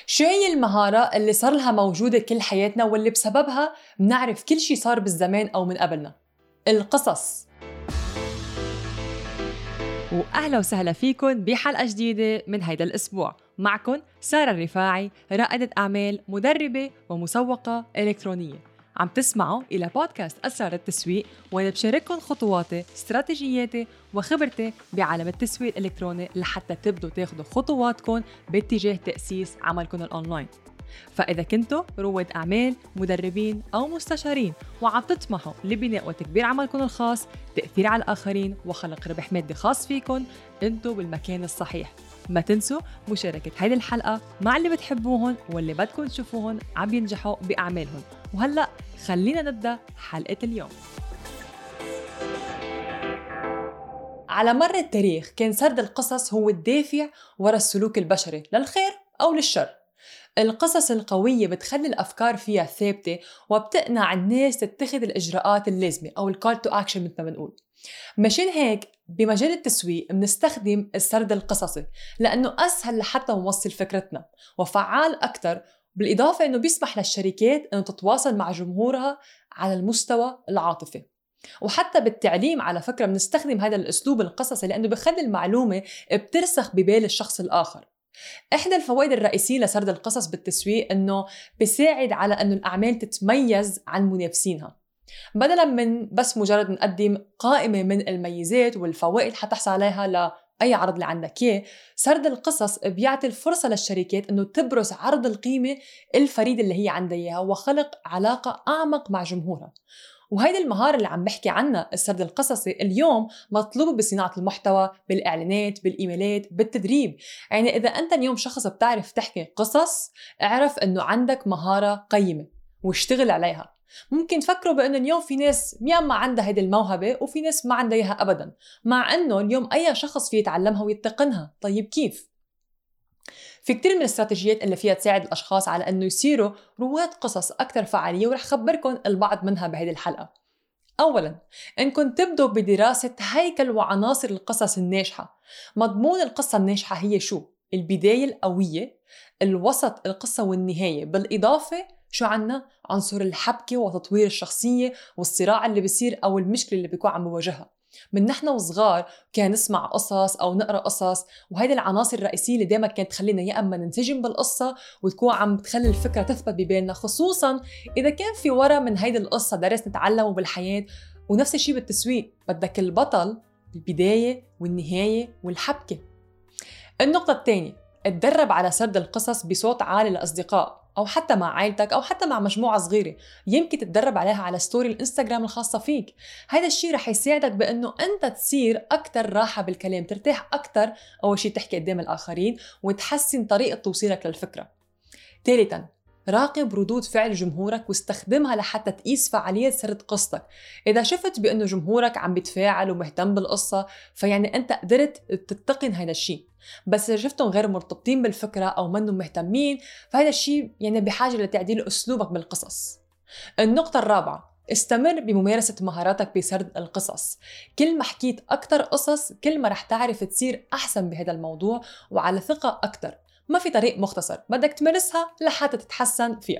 شو هي المهارة اللي صار لها موجودة كل حياتنا واللي بسببها منعرف كل شي صار بالزمان أو من قبلنا؟ القصص. وأهلا وسهلا فيكن بحلقة جديدة من هيدا الأسبوع. معكن سارة الرفاعي، رائدة أعمال، مدربة ومسوقة إلكترونية. عم تسمعوا إلى بودكاست أسرار التسويق، وأنا بشارككن خطواتي، استراتيجياتي وخبرتي بعالم التسويق الإلكتروني لحتى تبدوا تاخدوا خطواتكن باتجاه تأسيس عملكن الأونلاين. فإذا كنتوا رواد أعمال، مدربين أو مستشارين وعم تطمحوا لبناء وتكبير عملكم الخاص، تأثير على الآخرين وخلق ربح مادي خاص فيكن، انتوا بالمكان الصحيح. ما تنسوا مشاركة هذه الحلقة مع اللي بتحبوهن واللي بدكم تشوفوهن عم ينجحوا بأعمالهم. وهلأ خلينا نبدأ حلقة اليوم. على مر التاريخ كان سرد القصص هو الدافع وراء السلوك البشري للخير أو للشر. القصص القوية بتخلي الأفكار فيها ثابتة وبتقنع الناس تتخذ الإجراءات اللازمة أو الكال تو أكشن مثل ما بنقول. مشان هيك بمجال التسويق بنستخدم السرد القصصي لأنه أسهل لحتى نوصل فكرتنا وفعال أكتر، بالإضافة أنه بيسمح للشركات أنه تتواصل مع جمهورها على المستوى العاطفي. وحتى بالتعليم على فكرة بنستخدم هذا الأسلوب القصصي لأنه بخلي المعلومة بترسخ ببال الشخص الآخر. إحدى الفوائد الرئيسية لسرد القصص بالتسويق إنه بيساعد على إنه الأعمال تتميز عن منافسينها، بدلاً من بس مجرد نقدم قائمة من الميزات والفوائد حتحصل عليها لأي عرض اللي عندك إياه. سرد القصص بيعطي الفرصة للشركات إنه تبرز عرض القيمة الفريدة اللي هي عندها إياها وخلق علاقة أعمق مع جمهورها. وهيدي المهارة اللي عم بحكي عنها السرد القصصي اليوم مطلوبة بصناعة المحتوى، بالإعلانات، بالإيميلات، بالتدريب. يعني إذا أنت اليوم شخص بتعرف تحكي قصص، اعرف أنه عندك مهارة قيمة واشتغل عليها. ممكن تفكروا بأنه اليوم في ناس ما عندها هيدي الموهبة وفي ناس ما عندها إياها أبداً، مع أنه اليوم أي شخص فيه يتعلمها ويتقنها. طيب كيف؟ في كتير من الاستراتيجيات اللي فيها تساعد الأشخاص على أنه يصيروا رواد قصص أكثر فعالية، ورح خبركن البعض منها بهذه الحلقة. أولاً، إنكم تبدوا بدراسة هيكل وعناصر القصص الناجحة. مضمون القصة الناجحة هي شو؟ البداية القوية، الوسط القصة والنهاية، بالإضافة شو عنا؟ عنصر الحبكة وتطوير الشخصية والصراع اللي بيصير أو المشكلة اللي بيكون عم بواجهها. من نحن وصغار كان نسمع قصص أو نقرأ قصص، وهيدي العناصر الرئيسية اللي دايما كانت تخلينا يا أما ننسجم بالقصة وتكون عم بتخلي الفكرة تثبت ببالنا، خصوصا إذا كان في ورا من هيدي القصة درس نتعلمه بالحياة. ونفس الشيء بالتسويق، بدك البطل، البداية والنهاية والحبكة. النقطة الثانية، اتدرب على سرد القصص بصوت عالي للأصدقاء أو حتى مع عائلتك أو حتى مع مجموعة صغيرة. يمكن تتدرب عليها على ستوري الإنستغرام الخاصة فيك. هذا الشيء رح يساعدك بأنه أنت تصير أكتر راحة بالكلام، ترتاح أكتر أول شيء تحكي قدام الآخرين وتحسن طريقة توصيلك للفكرة. ثالثاً، راقب ردود فعل جمهورك واستخدمها لحتى تقيس فعالية سرد قصتك. إذا شفت بأنه جمهورك عم بيتفاعل ومهتم بالقصة، فيعني أنت قدرت تتقن هذا الشيء. بس إذا شفتهم غير مرتبطين بالفكرة أو منهم مهتمين، فهذا الشيء يعني بحاجة لتعديل أسلوبك بالقصص. النقطة الرابعة، استمر بممارسة مهاراتك بسرد القصص. كل ما حكيت أكتر قصص، كل ما رح تعرف تصير أحسن بهذا الموضوع وعلى ثقة أكتر. ما في طريق مختصر، بدك تمارسها لحتى تتحسن فيها.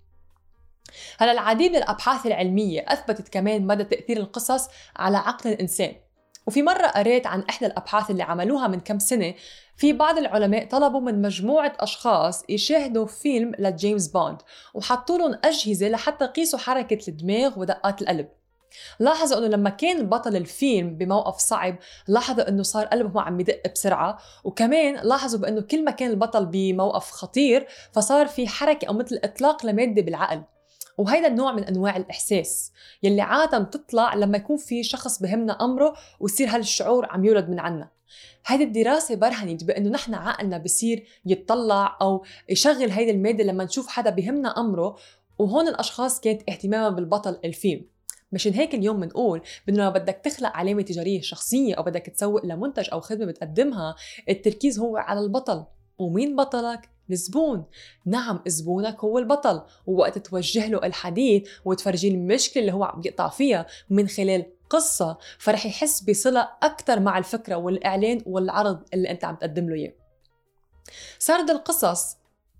هلا العديد من الأبحاث العلمية أثبتت كمان مدى تأثير القصص على عقل الإنسان. وفي مرة قريت عن إحدى الأبحاث اللي عملوها من كم سنة. في بعض العلماء طلبوا من مجموعة أشخاص يشاهدوا فيلم لجيمس بوند وحطوا لهم أجهزة لحتى يقيسوا حركة الدماغ ودقات القلب. لاحظوا أنه لما كان بطل الفيلم بموقف صعب، لاحظوا أنه صار قلبه عم يدق بسرعة. وكمان لاحظوا بأنه كل ما كان البطل بموقف خطير فصار في حركة أو مثل إطلاق لمادة بالعقل. وهيدا النوع من أنواع الإحساس يلي عادة تطلع لما يكون في شخص بهمنا أمره ويصير هالشعور عم يولد من عنا. هيدي الدراسة برهنت بأنه نحن عقلنا بصير يتطلع أو يشغل هيدي المادة لما نشوف حدا بهمنا أمره. وهون الأشخاص كانت اهتمامها بالبطل الفيلم. مشان هيك اليوم بنقول بأنه لما بدك تخلق علامة تجارية شخصية أو بدك تسوق لمنتج أو خدمة بتقدمها، التركيز هو على البطل. ومين بطلك؟ الزبون. نعم، زبونك هو البطل، ووقت توجه له الحديث وتفرجيه المشكلة اللي هو عم يقطع فيها من خلال قصة، فرح يحس بصلة أكتر مع الفكرة والإعلان والعرض اللي أنت عم تقدم له إياه. سرد القصص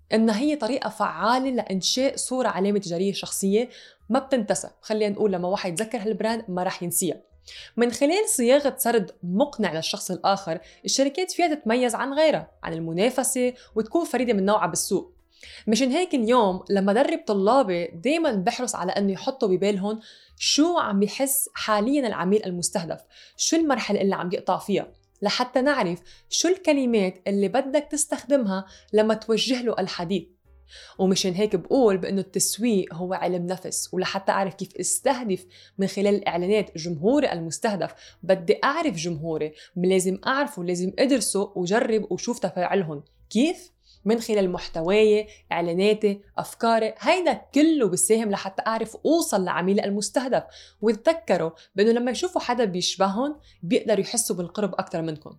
إنها هي طريقة فعالة لإنشاء صورة علامة تجارية شخصية ما بتنتسى. خلينا نقول لما واحد يتذكر هالبراند ما رح ينسيها. من خلال صياغة سرد مقنع للشخص الآخر، الشركات فيها تتميز عن غيرها، عن المنافسة، وتكون فريدة من نوعها بالسوق. مشان هيك اليوم لما درب طلابي دايما بحرص على أنه يحطوا ببالهم شو عم بيحس حاليا العميل المستهدف، شو المرحلة اللي عم يقطع فيها، لحتى نعرف شو الكلمات اللي بدك تستخدمها لما توجه له الحديث. ومشان هيك بقول بأنه التسويق هو علم نفس، ولحتى أعرف كيف استهدف من خلال الإعلانات جمهوري المستهدف بدي أعرف جمهوري، لازم أعرفه، لازم أدرسه وجرب وشوف تفاعلهم كيف؟ من خلال محتواي، إعلاناتي، أفكاري. هيدا كله بيساهم لحتى أعرف أوصل لعميل المستهدف. وتذكروا بأنه لما يشوفوا حدا بيشبههم بيقدروا يحسوا بالقرب أكتر منكم.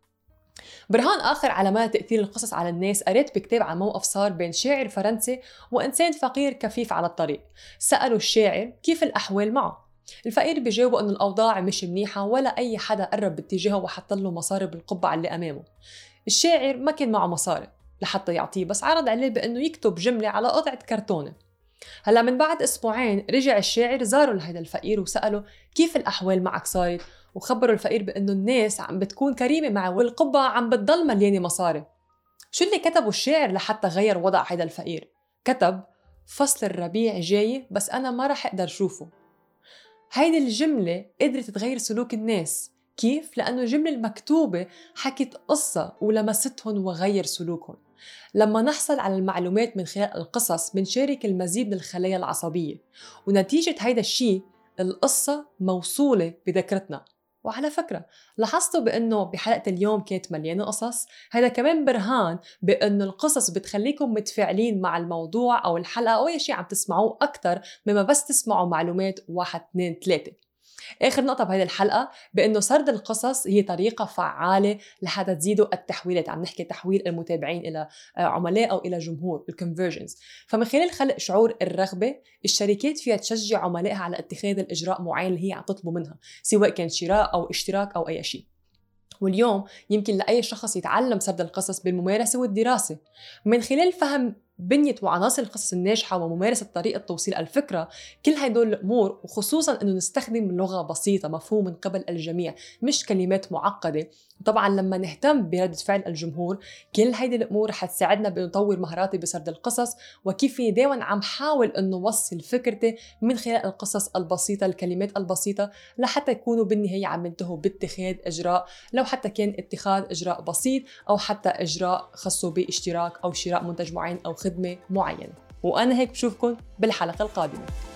برهان آخر على مدى تأثير القصص على الناس، قريت بكتاب عن موقف صار بين شاعر فرنسي وإنسان فقير كفيف على الطريق. سألوا الشاعر كيف الأحوال معه. الفقير بيجاوبوا أنه الأوضاع مش منيحة ولا أي حدا قرب باتجاهه وحط له مصاري بالقبعة اللي أمامه. الشاعر ما كان معه مصاري لحتى يعطيه، بس عرض عليه بأنه يكتب جملة على قطعة كرتونة. هلا من بعد أسبوعين رجع الشاعر زاره لهيدا الفقير وسأله كيف الأحوال معك صارت، وخبروا الفقير بأنه الناس عم بتكون كريمة معه والقبعة عم بتضل مليانة مصاري. شو اللي كتبه الشاعر لحتى غير وضع هيدا الفقير؟ كتب فصل الربيع جاي بس أنا ما رح أقدر شوفه. هيدي الجملة قدرت تغير سلوك الناس. كيف؟ لأنه الجملة المكتوبة حكت قصة ولمستهم وغير سلوكهم. لما نحصل على المعلومات من خلال القصص بنشارك المزيد من الخلايا العصبية، ونتيجة هيدا الشيء القصة موصولة بذاكرتنا. وعلى فكرة لاحظتوا بأنه بحلقة اليوم كانت مليانة قصص؟ هذا كمان برهان بأنه القصص بتخليكم متفاعلين مع الموضوع أو الحلقة أو أي شيء عم تسمعوه أكتر مما بس تسمعوا معلومات 1 2 3. آخر نقطة بهذه الحلقة بأنه سرد القصص هي طريقة فعالة لحتى تزيدوا التحويلات. عم نحكي تحويل المتابعين إلى عملاء أو إلى جمهور، الكونفرجنز. فمن خلال خلق شعور الرغبة، الشركات فيها تشجع عملائها على اتخاذ الإجراء معين اللي هي عم تطلبه منها، سواء كان شراء أو اشتراك أو أي شيء. واليوم يمكن لأي شخص يتعلم سرد القصص بالممارسة والدراسة. من خلال فهم بنية وعناصر القصص الناجحة وممارسة طريقة توصيل الفكرة، كل هدول الأمور، وخصوصاً أنه نستخدم لغة بسيطة مفهوم من قبل الجميع مش كلمات معقدة. طبعاً لما نهتم بردة فعل الجمهور، كل هيدي الأمور حتساعدنا بنطور مهاراتي بسرد القصص، وكيف دايماً عم حاول أنه وصل فكرتي من خلال القصص البسيطة، الكلمات البسيطة، لحتى يكونوا بالنهاية عم ينتهوا باتخاذ إجراء، لو حتى كان اتخاذ إجراء بسيط أو حتى إجراء خاصه باشتراك أو شراء منتج معين أو خدمة معينة. وأنا هيك بشوفكن بالحلقة القادمة.